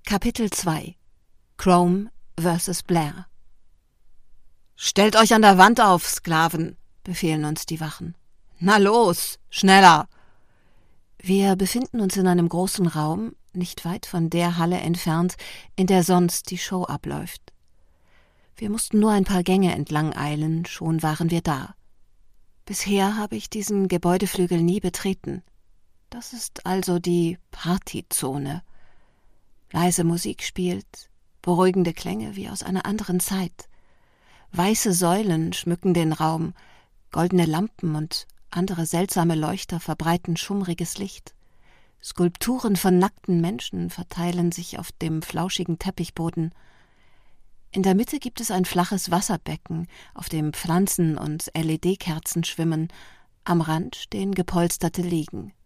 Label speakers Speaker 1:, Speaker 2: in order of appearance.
Speaker 1: Kapitel 2 Crome vs. Blair. »Stellt euch an der Wand auf, Sklaven«, befehlen uns die Wachen. »Na los, schneller!« Wir befinden uns in einem großen Raum, nicht weit von der Halle entfernt, in der sonst die Show abläuft. Wir mussten nur ein paar Gänge entlang eilen, schon waren wir da. Bisher habe ich diesen Gebäudeflügel nie betreten. Das ist also die Partyzone. Leise Musik spielt, beruhigende Klänge wie aus einer anderen Zeit. Weiße Säulen schmücken den Raum, goldene Lampen und andere seltsame Leuchter verbreiten schummriges Licht. Skulpturen von nackten Menschen verteilen sich auf dem flauschigen Teppichboden. In der Mitte gibt es ein flaches Wasserbecken, auf dem Pflanzen und LED-Kerzen schwimmen. Am Rand stehen gepolsterte Liegen.